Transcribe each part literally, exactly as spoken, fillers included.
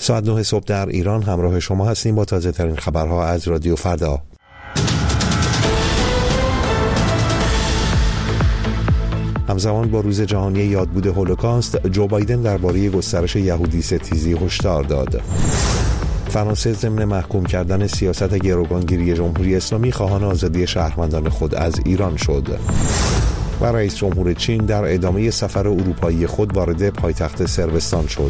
ساعت نه صبح در ایران همراه شما هستیم با تازه ترین خبرها از رادیو فردا. همزمان با روز جهانی یادبود هولوکاست، جو بایدن درباره گسترش یهودی ستیزی هشدار داد. فرانسه ضمن محکوم کردن سیاست گروگانگیری جمهوری اسلامی خواهان آزادی شهروندان خود از ایران شد. و رئیس جمهور چین در ادامه سفر اروپایی خود وارد پایتخت صربستان شد.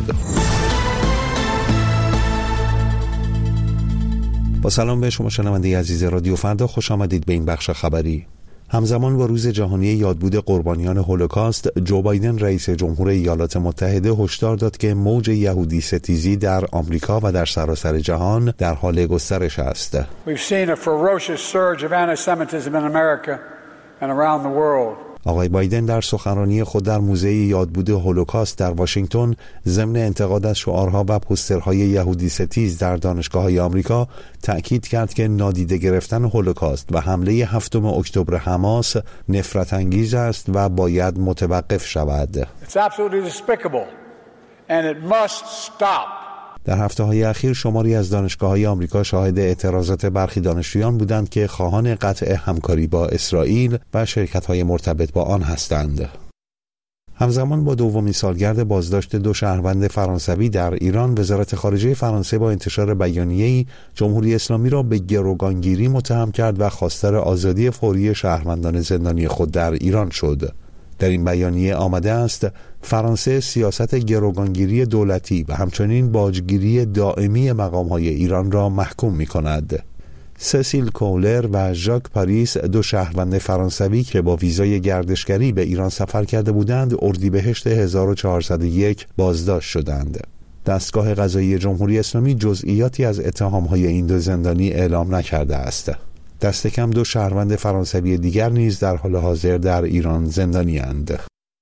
با سلام به شما شنونده عزیز رادیو فردا، خوش آمدید به این بخش خبری. همزمان با روز جهانی یادبود قربانیان هولوکاست، جو بایدن رئیس جمهور ایالات متحده هشدار داد که موج یهودی ستیزی در آمریکا و در سراسر جهان در حال گسترش است. We've seen a ferocious surge of anti-Semitism in America and around the world. آقای بایدن در سخنرانی خود در موزه یادبود هولوکاست در واشنگتن ضمن انتقاد از شعارها و پوسترهای یهودی ستیز در دانشگاه‌های آمریکا تأکید کرد که نادیده گرفتن هولوکاست و حمله هفتم اکتبر حماس نفرت انگیز است و باید متوقف شود. It's absolutely despicable and it must stop. در هفته‌های اخیر شماری از دانشگاه‌های آمریکا شاهد اعتراضات برخی دانشجویان بودند که خواهان قطع همکاری با اسرائیل و شرکت‌های مرتبط با آن هستند. همزمان با دومین سالگرد بازداشت دو شهروند فرانسوی در ایران، وزارت خارجه فرانسه با انتشار بیانیه‌ای جمهوری اسلامی را به گروگانگیری متهم کرد و خواستار آزادی فوری شهروندان زندانی خود در ایران شد. در این بیانیه آمده است فرانسه سیاست گروگانگیری دولتی و همچنین باجگیری دائمی مقام‌های ایران را محکوم می‌کند. سسیل کولر و ژاک پاریس، دو شهروند فرانسوی که با ویزای گردشگری به ایران سفر کرده بودند، اردیبهشت هزار و چهارصد و یک بازداشت شدند. دستگاه قضایی جمهوری اسلامی جزئیاتی از اتهام‌های این دو زندانی اعلام نکرده است. دست کم دو شهروند فرانسوی دیگر نیز در حال حاضر در ایران زندانی‌اند.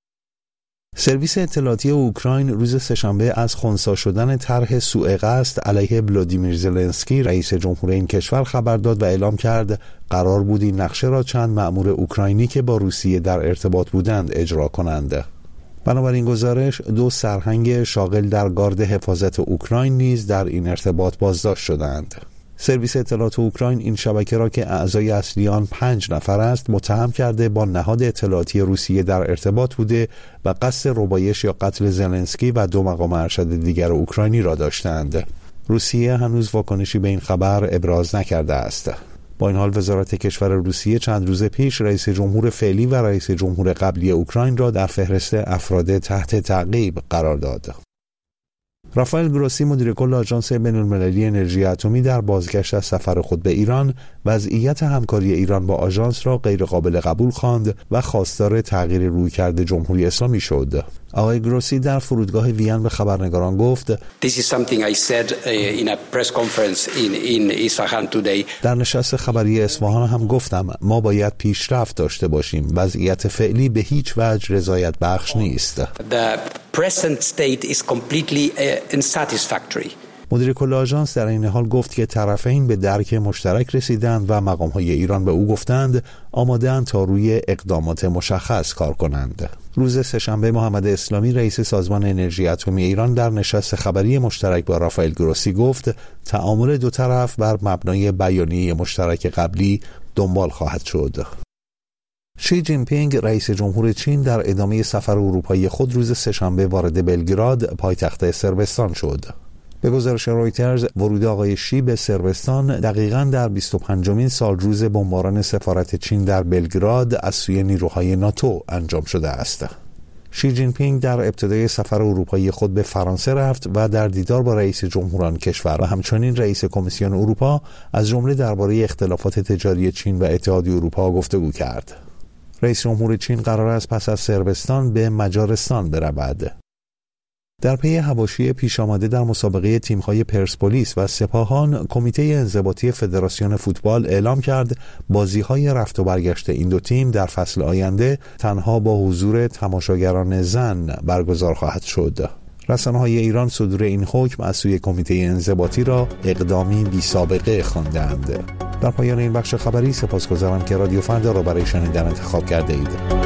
سرویس اطلاعاتی اوکراین روز سه‌شنبه از خنثی شدن طرح سوء قصد علیه ولادیمیر زلنسکی رئیس جمهور این کشور خبر داد و اعلام کرد قرار بود این نقشه را چند مأمور اوکراینی که با روسیه در ارتباط بودند اجرا کنند. بنابراین گزارش دو سرهنگ شاغل در گارد حفاظت اوکراین نیز در این ارتباط بازداشت شدند. سرویس اطلاعات اوکراین این شبکه را که اعضای اصلی آن پنج نفر است متهم کرده با نهاد اطلاعاتی روسیه در ارتباط بوده و قصد ربایش یا قتل زلنسکی و دو مقام ارشد دیگر اوکراینی را داشتند. روسیه هنوز واکنشی به این خبر ابراز نکرده است. با این حال وزارت کشور روسیه چند روز پیش رئیس جمهور فعلی و رئیس جمهور قبلی اوکراین را در فهرست افراد تحت تعقیب قرار داد. رافائل گروسی، مدیر کل آژانس بین‌المللی انرژی اتمی، در بازگشت از سفر خود به ایران وضعیت همکاری ایران با آژانس را غیر قابل قبول خواند و خواستار تغییر رویکرد جمهوری اسلامی شد. آقای گروسی در فرودگاه وین به خبرنگاران گفت: This is something I said in a press conference in in Isfahan today. در نشست خبری اصفهان هم گفتم ما باید پیشرفت داشته باشیم. وضعیت فعلی به هیچ وجه رضایت بخش نیست. The present state is completely unsatisfactory. مدیر کل آژانس در این حال گفت که طرفین به درک مشترک رسیدند و مقام‌های ایران به او گفتند آماده‌اند تا روی اقدامات مشخص کار کنند. روز سه‌شنبه محمد اسلامی، رئیس سازمان انرژی اتمی ایران، در نشست خبری مشترک با رافائل گروسی گفت تعامل دو طرف بر مبنای بیانیه مشترک قبلی دنبال خواهد شد. شی جین پینگ، رئیس جمهور چین، در ادامه سفر اروپایی خود روز سه‌شنبه وارد بلگراد، پایتخت صربستان شد. به گزارش رویترز، ورود آقای شی به صربستان دقیقاً در بیست و پنجمین سال روز بمباران سفارت چین در بلگراد از سوی نیروهای ناتو انجام شده است. شی جین پینگ در ابتدای سفر اروپایی خود به فرانسه رفت و در دیدار با رئیس جمهوران کشور و همچنین رئیس کمیسیون اروپا از جمله درباره اختلافات تجاری چین و اتحادیه اروپا گفتگو کرد. رئیس جمهور چین قرار است پس از صربستان به مجارستان برود. در پی حواشی پیش آمده در مسابقه تیم‌های پرسپولیس و سپاهان، کمیته انضباطی فدراسیون فوتبال اعلام کرد بازی‌های رفت و برگشت این دو تیم در فصل آینده تنها با حضور تماشاگران زن برگزار خواهد شد. رسانه‌های ایران صدور این حکم از سوی کمیته انضباطی را اقدامی بی‌سابقه خواندند. در پایان این بخش خبری سپاسگزارم که رادیو فردا را برای شنیدن انتخاب کرده اید.